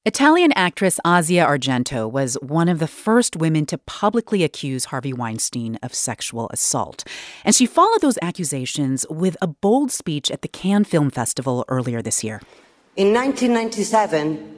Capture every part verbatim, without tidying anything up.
Italian actress Asia Argento was one of the first women to publicly accuse Harvey Weinstein of sexual assault. And she followed those accusations with a bold speech at the Cannes Film Festival earlier this year. In nineteen ninety-seven,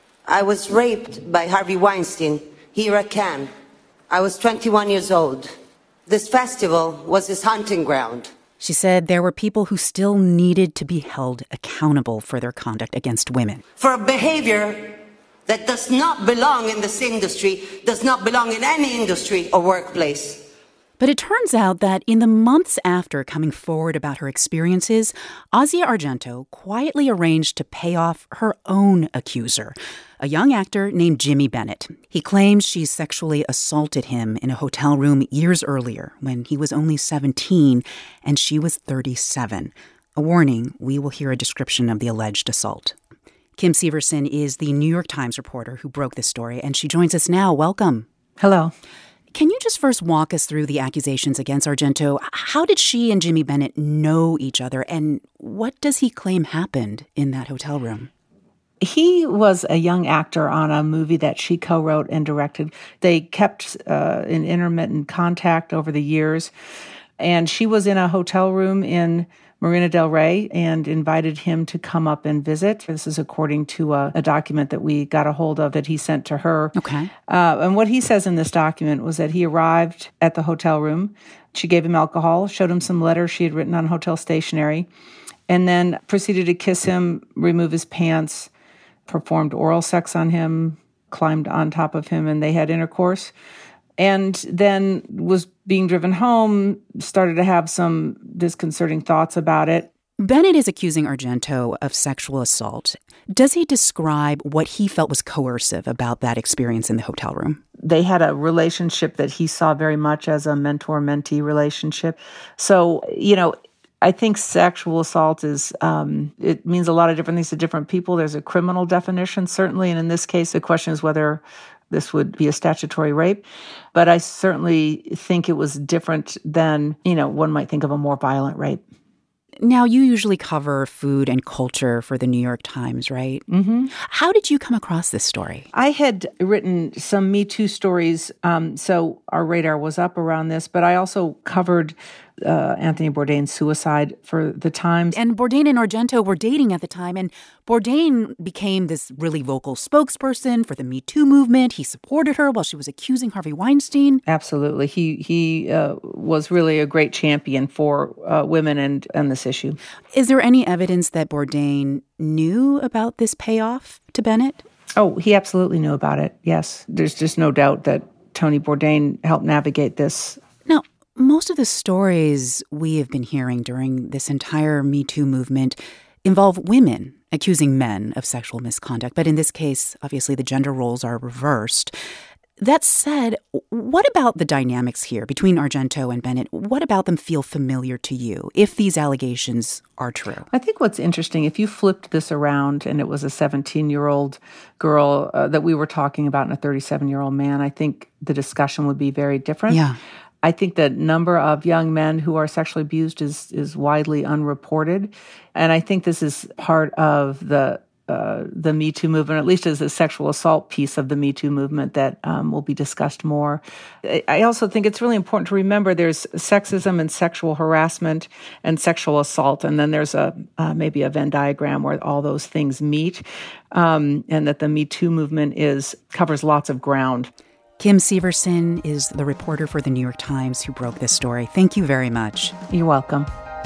I was raped by Harvey Weinstein here at Cannes. I was twenty-one years old. This festival was his hunting ground. She said there were people who still needed to be held accountable for their conduct against women. For a behavior that does not belong in this industry, does not belong in any industry or workplace. But it turns out that in the months after coming forward about her experiences, Asia Argento quietly arranged to pay off her own accuser, a young actor named Jimmy Bennett. He claims she sexually assaulted him in a hotel room years earlier when he was only seventeen and she was thirty-seven. A warning, we will hear a description of the alleged assault. Kim Severson is the New York Times reporter who broke this story, and she joins us now. Welcome. Hello. Can you just first walk us through the accusations against Argento? How did she and Jimmy Bennett know each other, and what does he claim happened in that hotel room? He was a young actor on a movie that she co-wrote and directed. They kept uh, in intermittent contact over the years, and she was in a hotel room in Marina del Rey and invited him to come up and visit. This is according to a, a document that we got a hold of that he sent to her. Okay. Uh, and what he says in this document was that he arrived at the hotel room. She gave him alcohol, showed him some letters she had written on hotel stationery, and then proceeded to kiss him, remove his pants, performed oral sex on him, climbed on top of him, and they had intercourse. And then was being driven home, started to have some disconcerting thoughts about it. Bennett is accusing Argento of sexual assault. Does he describe what he felt was coercive about that experience in the hotel room? They had a relationship that he saw very much as a mentor-mentee relationship. So, you know, I think sexual assault is, um, it means a lot of different things to different people. There's a criminal definition, certainly. And in this case, the question is whether this would be a statutory rape. But I certainly think it was different than, you know, one might think of a more violent rape. Now, you usually cover food and culture for the New York Times, right? Mm-hmm. How did you come across this story? I had written some Me Too stories, um, so our radar was up around this, but I also covered uh, Anthony Bourdain's suicide for the Times. And Bourdain and Argento were dating at the time, and Bourdain became this really vocal spokesperson for the Me Too movement. He supported her while she was accusing Harvey Weinstein. Absolutely. He he uh, was really a great champion for uh, women and, and this issue. Is there any evidence that Bourdain knew about this payoff to Bennett? Oh, he absolutely knew about it, yes. There's just no doubt that Tony Bourdain helped navigate this. Now, most of the stories we have been hearing during this entire Me Too movement involve women accusing men of sexual misconduct. But in this case, obviously, the gender roles are reversed. That said, what about the dynamics here between Argento and Bennett? What about them feel familiar to you, if these allegations are true? I think what's interesting, if you flipped this around and it was a seventeen-year-old girl uh, that we were talking about and a thirty-seven-year-old man, I think the discussion would be very different. Yeah. I think the number of young men who are sexually abused is is widely unreported. And I think this is part of the uh, the Me Too movement, at least as a sexual assault piece of the Me Too movement that um, will be discussed more. I also think it's really important to remember there's sexism and sexual harassment and sexual assault, and then there's a uh, maybe a Venn diagram where all those things meet, um, and that the Me Too movement is covers lots of ground. Kim Severson is the reporter for the New York Times who broke this story. Thank you very much. You're welcome.